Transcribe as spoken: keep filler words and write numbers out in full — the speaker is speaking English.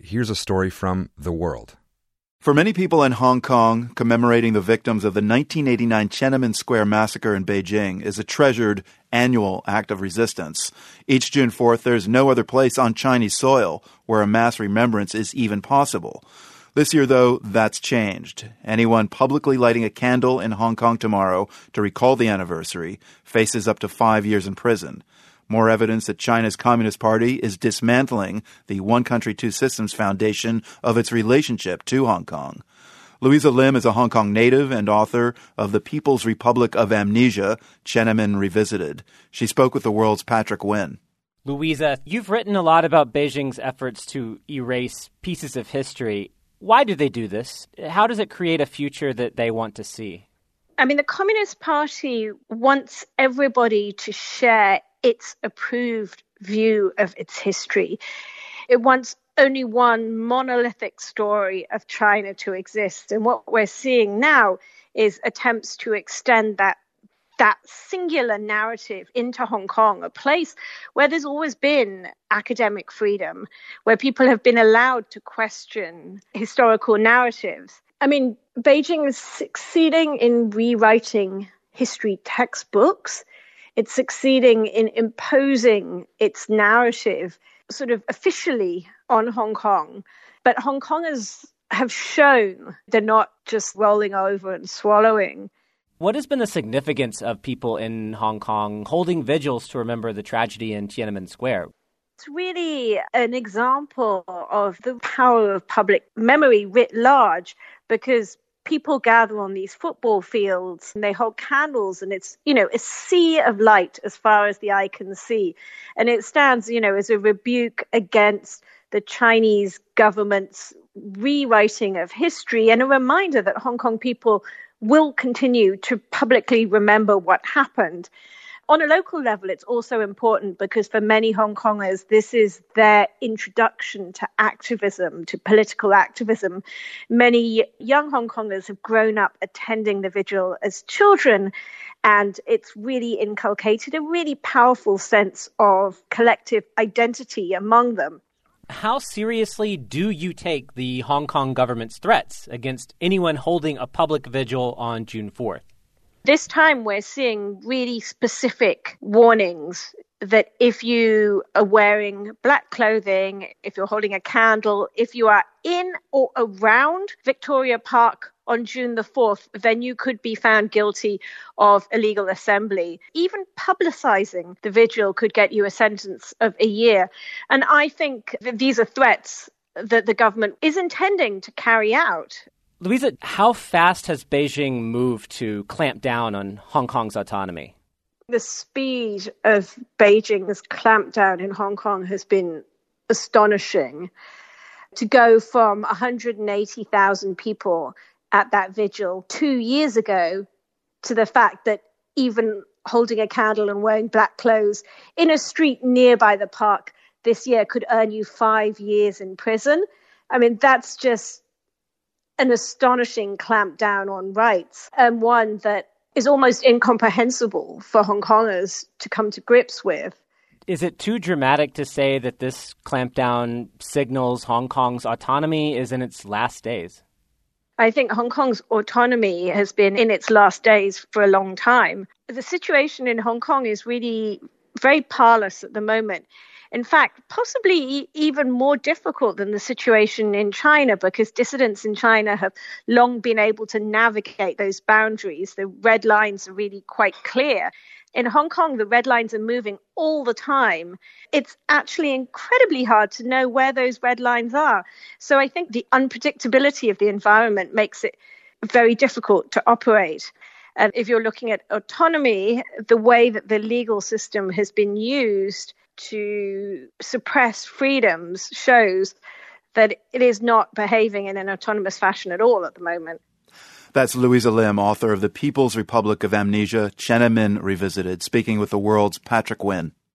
here's a story from The World. For many people in Hong Kong, commemorating the victims of the nineteen eighty-nine Tiananmen Square massacre in Beijing is a treasured annual act of resistance. Each June fourth, there's no other place on Chinese soil where a mass remembrance is even possible. This year, though, that's changed. Anyone publicly lighting a candle in Hong Kong tomorrow to recall the anniversary faces up to five years in prison. More evidence that China's Communist Party is dismantling the One Country, Two Systems foundation of its relationship to Hong Kong. Louisa Lim is a Hong Kong native and author of The People's Republic of Amnesia, Tiananmen Revisited. She spoke with The World's Patrick Wynn. Louisa, you've written a lot about Beijing's efforts to erase pieces of history. Why do they do this? How does it create a future that they want to see? I mean, the Communist Party wants everybody to share its approved view of its history. It wants only one monolithic story of China to exist. And what we're seeing now is attempts to extend that that singular narrative into Hong Kong, a place where there's always been academic freedom, where people have been allowed to question historical narratives. I mean, Beijing is succeeding in rewriting history textbooks. It's succeeding in imposing its narrative sort of officially on Hong Kong. But Hong Kongers have shown they're not just rolling over and swallowing. What has been the significance of people in Hong Kong holding vigils to remember the tragedy in Tiananmen Square? It's really an example of the power of public memory writ large, because people gather on these football fields and they hold candles, and it's, you know, a sea of light as far as the eye can see. And it stands, you know, as a rebuke against the Chinese government's rewriting of history and a reminder that Hong Kong people will continue to publicly remember what happened. On a local level, it's also important because for many Hong Kongers, this is their introduction to activism, to political activism. Many young Hong Kongers have grown up attending the vigil as children, and it's really inculcated a really powerful sense of collective identity among them. How seriously do you take the Hong Kong government's threats against anyone holding a public vigil on June fourth? This time we're seeing really specific warnings that if you are wearing black clothing, if you're holding a candle, if you are in or around Victoria Park on June the fourth, then you could be found guilty of illegal assembly. Even publicizing the vigil could get you a sentence of a year. And I think that these are threats that the government is intending to carry out. Louisa, how fast has Beijing moved to clamp down on Hong Kong's autonomy? The speed of Beijing's clampdown in Hong Kong has been astonishing. To go from one hundred eighty thousand people at that vigil two years ago to the fact that even holding a candle and wearing black clothes in a street nearby the park this year could earn you five years in prison. I mean, that's just an astonishing clampdown on rights, and one that is almost incomprehensible for Hong Kongers to come to grips with. Is it too dramatic to say that this clampdown signals Hong Kong's autonomy is in its last days? I think Hong Kong's autonomy has been in its last days for a long time. The situation in Hong Kong is really very parlous at the moment. In fact, possibly even more difficult than the situation in China, because dissidents in China have long been able to navigate those boundaries. The red lines are really quite clear. In Hong Kong, the red lines are moving all the time. It's actually incredibly hard to know where those red lines are. So I think the unpredictability of the environment makes it very difficult to operate. And if you're looking at autonomy, the way that the legal system has been used to suppress freedoms shows that it is not behaving in an autonomous fashion at all at the moment. That's Louisa Lim, author of The People's Republic of Amnesia, Tiananmen Revisited, speaking with The World's Patrick Wynn.